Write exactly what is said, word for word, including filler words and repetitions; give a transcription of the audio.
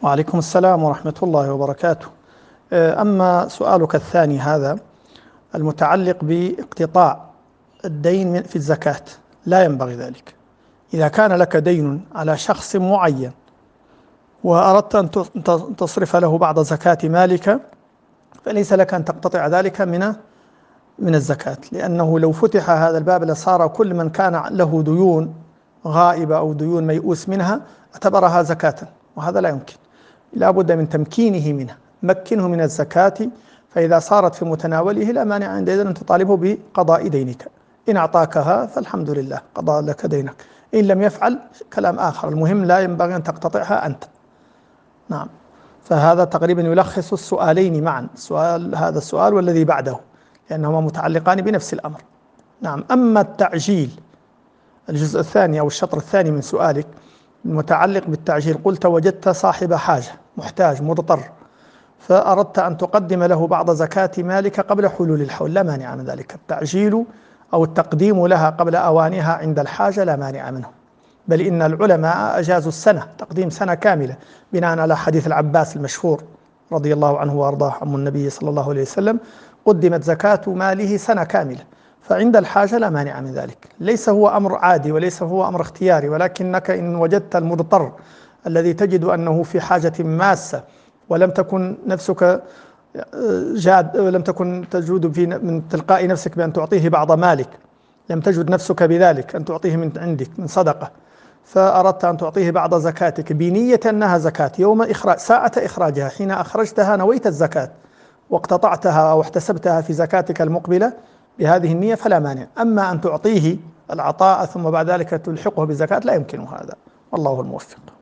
وعليكم السلام ورحمة الله وبركاته. أما سؤالك الثاني هذا المتعلق باقتطاع الدين في الزكاة، لا ينبغي ذلك. إذا كان لك دين على شخص معين وأردت أن تصرف له بعض زكاة مالك، فليس لك أن تقتطع ذلك من من الزكاة، لأنه لو فتح هذا الباب لصار كل من كان له ديون غائبة أو ديون ميؤوس منها اعتبرها زكاة، وهذا لا يمكن. لا بد من تمكينه منها، مكنه من الزكاة، فإذا صارت في متناوله لا مانع عندئذ أن تطالبه بقضاء دينك. إن أعطاكها فالحمد لله قضى لك دينك، إن لم يفعل كلام آخر. المهم لا ينبغي أن تقتطعها أنت. نعم، فهذا تقريبا يلخص السؤالين معا، السؤال هذا السؤال والذي بعده، لأنهما متعلقان بنفس الأمر. نعم. أما التعجيل، الجزء الثاني أو الشطر الثاني من سؤالك المتعلق بالتعجيل، قلت وجدت صاحب حاجة محتاج مضطر فأردت أن تقدم له بعض زكاة مالك قبل حلول الحول، لا مانع من ذلك. التعجيل أو التقديم لها قبل أوانها عند الحاجة لا مانع منه، بل إن العلماء أجازوا السنة، تقديم سنة كاملة، بناء على حديث العباس المشهور رضي الله عنه وأرضاه عم النبي صلى الله عليه وسلم، قدمت زكاة ماله سنة كاملة، فعند الحاجة لا مانع من ذلك. ليس هو أمر عادي وليس هو أمر اختياري، ولكنك إن وجدت المضطر الذي تجد أنه في حاجة ماسة ولم تكن نفسك جاد، لم تكن تجود في من تلقاء نفسك بأن تعطيه بعض مالك، لم تجد نفسك بذلك أن تعطيه من عندك من صدقة، فأردت أن تعطيه بعض زكاتك بنية أنها زكاة يوم إخراج ساعة إخراجها، حين أخرجتها نويت الزكاة واقتطعتها أو احتسبتها في زكاتك المقبلة بهذه النية فلا مانع. أما أن تعطيه العطاء ثم بعد ذلك تلحقه بالزكاة لا يمكن هذا، والله الموفق.